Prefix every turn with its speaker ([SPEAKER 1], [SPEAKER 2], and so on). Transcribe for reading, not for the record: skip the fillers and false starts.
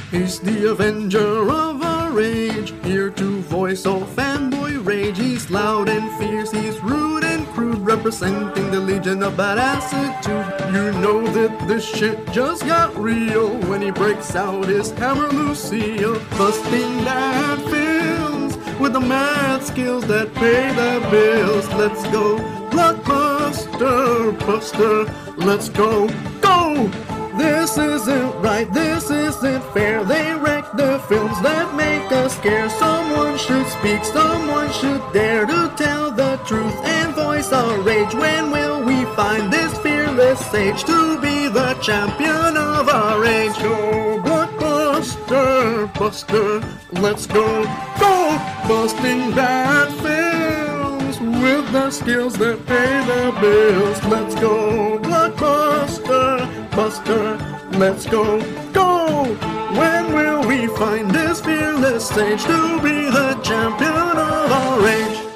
[SPEAKER 1] He's the avenger of our age, here to voice all fanboy rage. He's loud and fierce, he's rude and crude, representing the legion of bad attitude. You know that this shit just got real when he breaks out his hammer Lucille, busting bad films with the mad skills that pay the bills. Let's go, Blockbuster Buster, let's go, go! This isn't right, this isn't fair. They wreck the films that make us care. Someone should speak, someone should dare to tell the truth and voice our rage. When will we find this fearless sage to be the champion of our age? Go, Blockbuster Buster, let's go, go! Busting bad films with the skills that pay the bills. Let's go, Blockbuster Buster, let's go, go! When will we find this fearless sage to be the champion of our age?